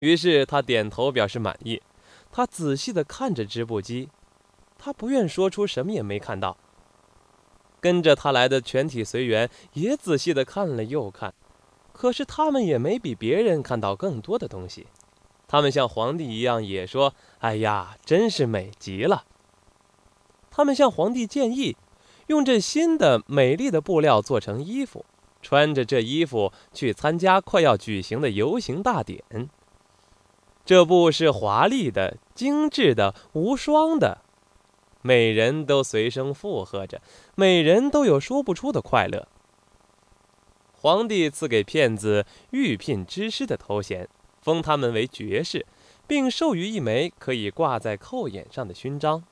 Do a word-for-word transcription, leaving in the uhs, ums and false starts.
于是他点头表示满意。他仔细地看着织布机，他不愿说出什么也没看到。跟着他来的全体随员也仔细地看了又看，可是他们也没比别人看到更多的东西。他们像皇帝一样也说：“哎呀，真是美极了。”他们向皇帝建议，用这新的美丽的布料做成衣服，穿着这衣服去参加快要举行的游行大典。这布是华丽的、精致的、无双的，每人都随声附和着，每人都有说不出的快乐。皇帝赐给骗子御聘之师的头衔，封他们为爵士，并授予一枚可以挂在扣眼上的勋章。